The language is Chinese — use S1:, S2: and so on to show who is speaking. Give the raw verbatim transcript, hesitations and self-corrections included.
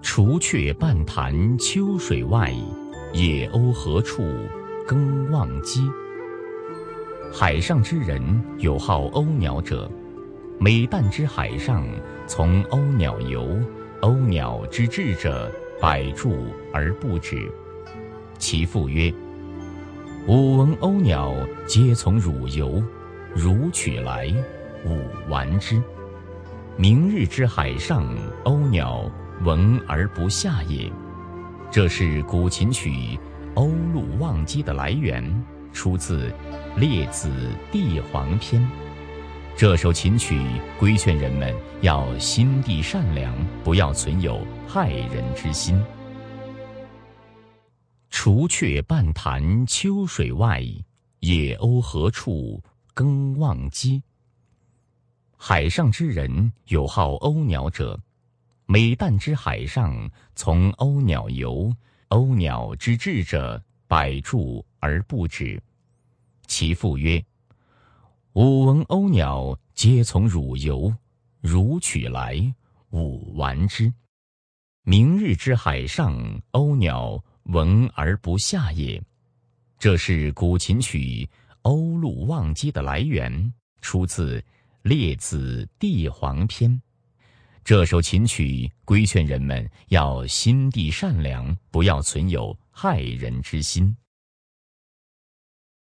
S1: 除却半潭秋水外，野鸥何处耕望机。海上之人有好鸥鸟者，每旦之海上，从鸥鸟游，鸥鸟之志者，百柱而不止。其父曰：吾闻鸥鸟皆从汝游，汝取来，吾玩之。明日之海上，鸥鸟闻而不下也。这是古琴曲《鸥鹭望机》的来源，出自《列子·帝皇篇》。这首琴曲规劝人们要心地善良，不要存有害人之心。除却半潭秋水外，野鸥何处耕望机。海上之人有好鸥鸟者，每旦之海上，从鸥鸟游，鸥鸟之志者，百柱而不止。其父曰：吾闻鸥鸟皆从汝游，汝取来，吾玩之。明日之海上，鸥鸟闻而不下也。这是古琴曲《鸥鹭望机》的来源，出自《列子·帝皇篇》。这首琴曲规劝人们要心地善良，不要存有害人之心。